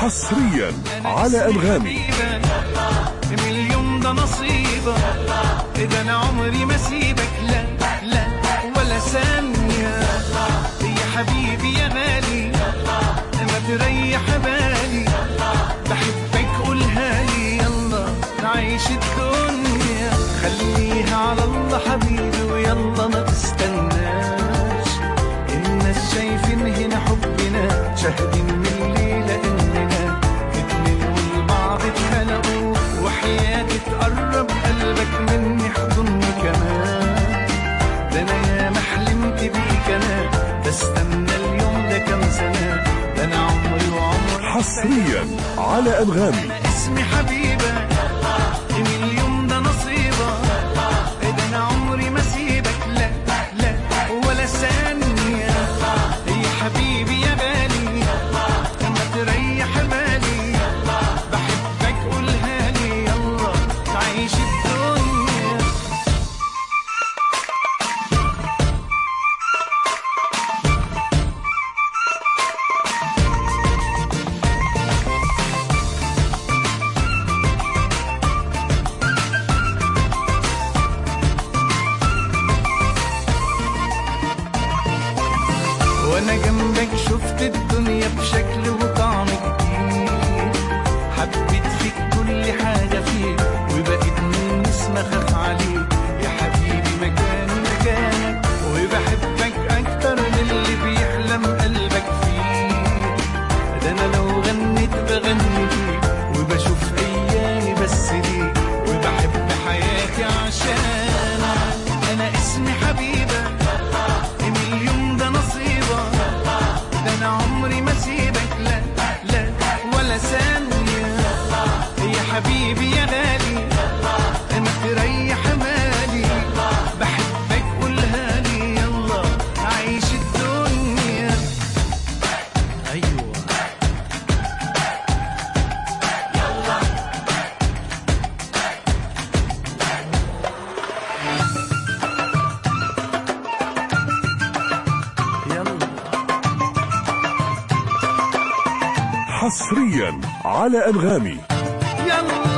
حصريا على أنغامي. اليوم ده نصيبك، إذا أنا عمري ما سيبك، لا لا ولا ثانية يا حبيبي يا غالي، ما تريح بالي، بحبك قولها لي، يلا نعيش الدنيا، خليها على الله حبيبي، ويلا ما تستناش، الناس شايفين هنا حبنا، شاهدين من الليلة إننا اتنين والبعض اتخلقوا، وحياتي تقرب قلبك مني حضني كمان، ده أنا ياما حلمت بيك، أنا بستنى اليوم ده كام سنة، ده أنا عمري وعمري. حصريا على أنغامي. أنا اسمي حبيبة، من اليوم ده نصيبة، ده أنا عمري ما سيبك، لا لا ولا ثانية يا حبيبي يا بالي، ما تريح بالي، بحبك قولها لي، يلا تعيش الدنيا. وانا جنبك شفت الدنيا بشكل وطعم جديد، حبيت فيك كل حاجة فيك، وبقيت من اسم اخاف عليك، يا حبيبي مكاني مكانك، وبحبك اكتر من اللي بيحلم قلبك فيه، ده انا لو غنيت بغني ليك، وبشوف ايامي بس ليك، وبحب حياتي عشانك، انا اسمي حبيبة، من اليوم ده نصيبة، ده أنا عمري ما سيبك، لا لا ولا ثانية يا حبيبي يا غالي، ما تريح بالي، بحبك قولها لي، يلا عيش الدنيا. أيوة حصريا على أنغامي. يلا